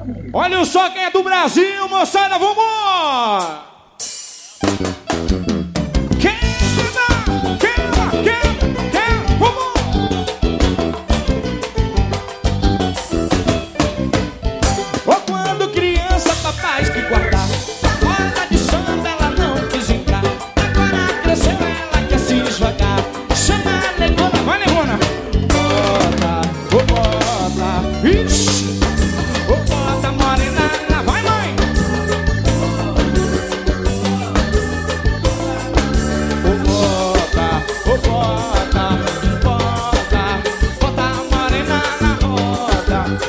Olha só quem é do Brasil, moçada, vambora! Quando criança, papais que guardar na roda de samba, ela não quis entrar. Agora cresceu, ela quer se jogar. Chama a negona, vai negona. Bota, bota, ixi. Bota morena, vai mãe. Bota, bota, bota, bota morena na roda.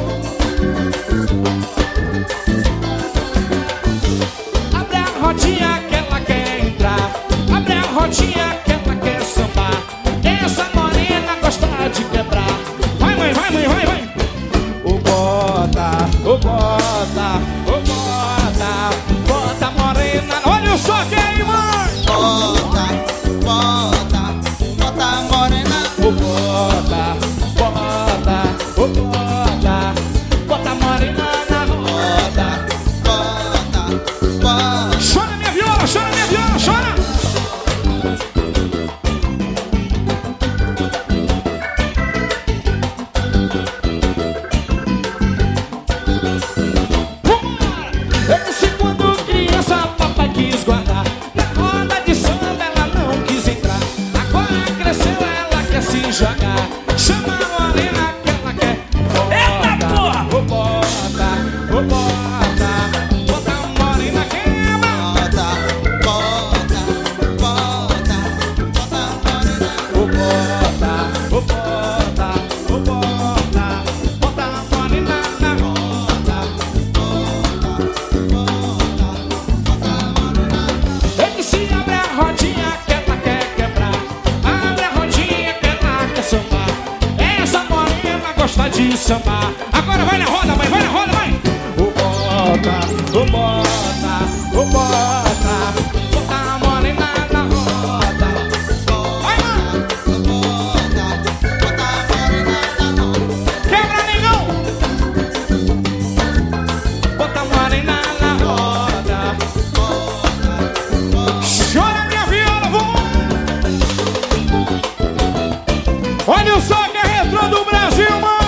Abre a rodinha que ela quer entrar. Abre a rodinha que ela quer sambar. Essa morena gosta de quebrar. Vai mãe, vai mãe, vai mãe. O bota, o bota, o bota, bota morena. Olha só que aí, mãe. Bota, bota, bota morena. O bota, bota, o bota, bota morena na roda. Bota, bota. Chora minha viola, chora. Eu disse quando criança, papai quis guardar. Na roda de samba ela não quis entrar. Agora cresceu, ela quer se jogar. Chama a morena que ela quer. Eita porra! O bota, o bota, bota a morena quebra. Bota, bota, bota, bota morena. O bota, o bota, o bota, bota a morena na roda. Ele se abre a rodinha que ela quer quebrar. Abre a rodinha que ela quer sambar. Essa morena gosta de sambar. Agora vai na roda, mãe, vai na roda, mãe. O bota, o bota, o bota, bota a morena na roda. Vai, mãe. Bota morena na roda. Quebra, negão. Bota a morena na roda. Chora minha viola, vamos. Olha só que é retrô do Brasil, mano.